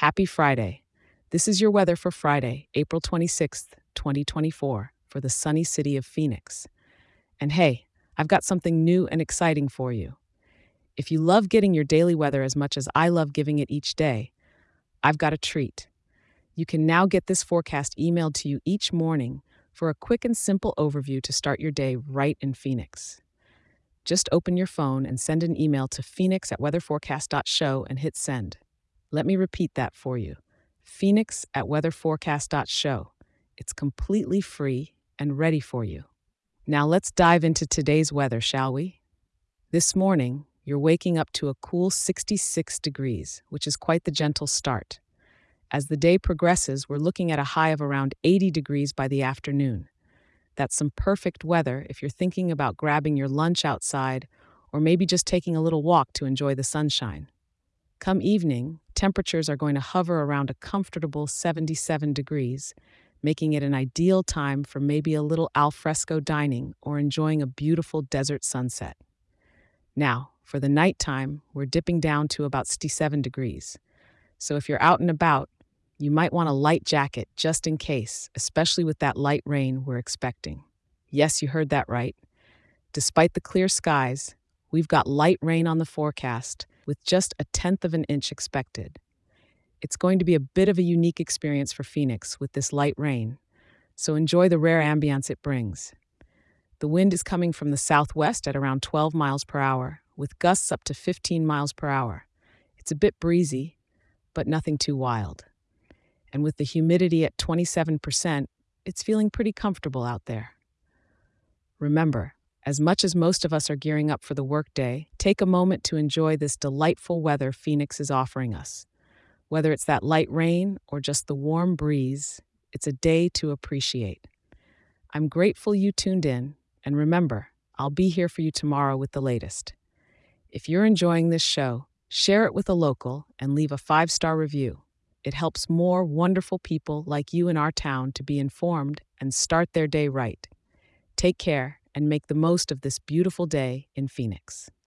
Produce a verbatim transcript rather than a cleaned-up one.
Happy Friday. This is your weather for Friday, April twenty-sixth, twenty twenty-four, for the sunny city of Phoenix. And hey, I've got something new and exciting for you. If you love getting your daily weather as much as I love giving it each day, I've got a treat. You can now get this forecast emailed to you each morning for a quick and simple overview to start your day right in Phoenix. Just open your phone and send an email to phoenix at weatherforecast dot show and hit send. Let me repeat that for you. Phoenix at weatherforecast dot show. It's completely free and ready for you. Now let's dive into today's weather, shall we? This morning, you're waking up to a cool sixty-six degrees, which is quite the gentle start. As the day progresses, we're looking at a high of around eighty degrees by the afternoon. That's some perfect weather if you're thinking about grabbing your lunch outside or maybe just taking a little walk to enjoy the sunshine. Come evening, temperatures are going to hover around a comfortable seventy-seven degrees, making it an ideal time for maybe a little al fresco dining or enjoying a beautiful desert sunset. Now, for the nighttime, we're dipping down to about sixty-seven degrees. So if you're out and about, you might want a light jacket just in case, especially with that light rain we're expecting. Yes, you heard that right. Despite the clear skies, we've got light rain on the forecast with just a tenth of an inch expected. It's going to be a bit of a unique experience for Phoenix with this light rain, so enjoy the rare ambiance it brings. The wind is coming from the southwest at around twelve miles per hour, with gusts up to fifteen miles per hour. It's a bit breezy, but nothing too wild. And with the humidity at twenty-seven percent, it's feeling pretty comfortable out there. Remember, as much as most of us are gearing up for the workday, take a moment to enjoy this delightful weather Phoenix is offering us. Whether it's that light rain or just the warm breeze, it's a day to appreciate. I'm grateful you tuned in, and remember, I'll be here for you tomorrow with the latest. If you're enjoying this show, share it with a local and leave a five-star review. It helps more wonderful people like you in our town to be informed and start their day right. Take care and make the most of this beautiful day in Phoenix.